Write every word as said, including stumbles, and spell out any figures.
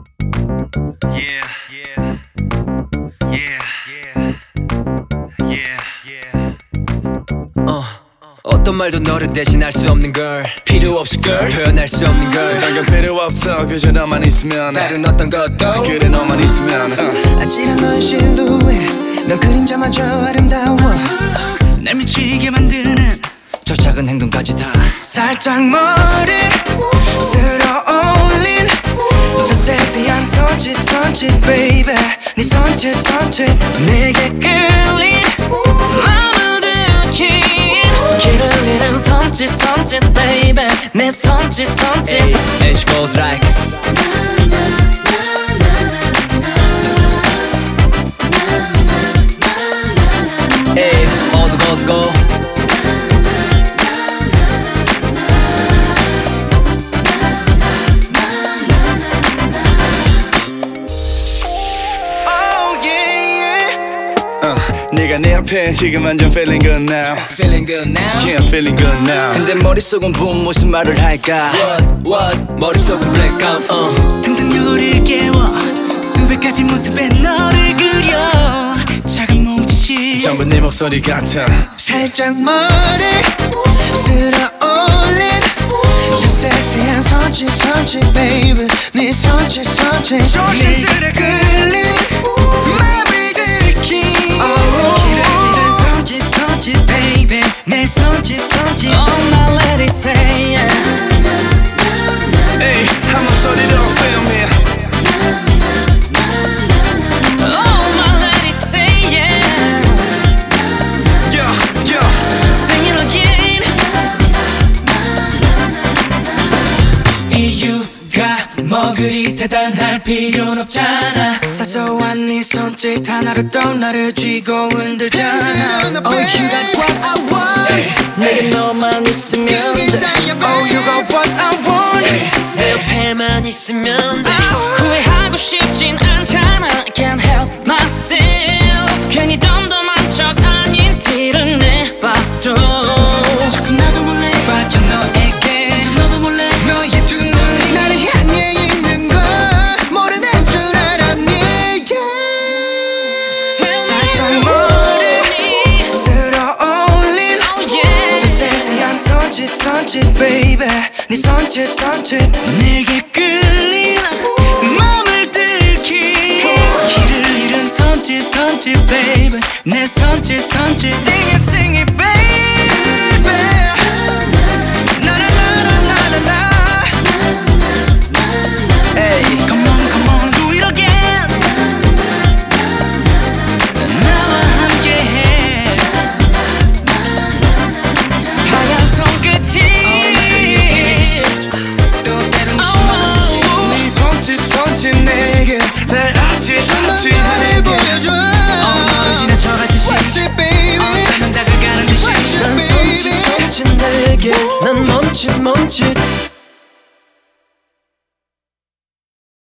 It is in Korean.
Yeah, yeah, yeah, yeah, yeah, yeah. 어, 어떤 말도 너를 대신할 수 없는 걸 필요 없이 걸 표현할 수 없는 걸 당연 필요 없어 그저 너만 있으면 다른 어떤 것도 그래 너만 있으면 uh. 아찔한 너의 실루엣 넌 그림자마저 아름다워 날 미치게 만드는 저 작은 행동까지 다 살짝 머리 쓸어 올린 저 섹시한 손짓 손짓 baby 네 손짓 손짓 내게 끌린 맘을 들킨 길을 잃은 손짓 손짓 baby 내 손짓 손짓 And she goes like Hey, all the girls go 네가 내 앞에 지금 완전 feeling good now Feeling good now Yeah, feeling good now 근데 머릿속은 붐 무슨 말을 할까 What, what 머릿속은 blackout uh. 상상력을 깨워 수백 가지 모습의 너를 그려 작은 몸짓이 전부 네 목소리 같아 살짝 머리 쓸어 올린 저 섹시한 손짓 손짓 baby 네 손짓 손짓 조심스레 끌린 맘을 들킨 길을 잃은 손짓 손짓 baby 내 손짓 손짓 Oh my lady say yeah Hey, 한 목소리로 feel me Oh my lady say yeah Yeah, yeah Sing it again 이유가 뭐 그리 대단할 필요는 없잖아 사소한 네 손짓 하나로 또 나를 쥐고 흔들잖아 Oh you got what I want 내게 너만 있으면 돼 Oh you got what I want 내 옆에만 있으면 돼 후회하고 싶진 않잖아 I can't help myself 괜히 덤덤한 척 아닌 티를 내봐도 자꾸 나도 몰래 빠져 너에게 자꾸 너도 몰래 너의 두 눈이 나를 향해 있는 걸 모르는 줄 알았니 yeah. 살짝 머리 쓸어 올린 Oh yeah 저 섹시한 손짓 손짓 baby 네 손짓 손짓 내게 끌린 맘을 들킨 길을 잃은 손짓 손짓 baby 내 손짓 손짓 Sing it sing it baby 나나나나나나 Hey, come on, come on, do it again. 나와 함께해. 하얀 손끝이. 또 때론 심한 듯이 네 손짓 손짓 내게 날 아찔 아찔하게 보여줘 어, 너를 지나쳐갈 듯이. Watch it baby 어쩌면 다가가는 듯이. Watch it 난 baby 손짓 손짓 내게 난 멈칫 멈칫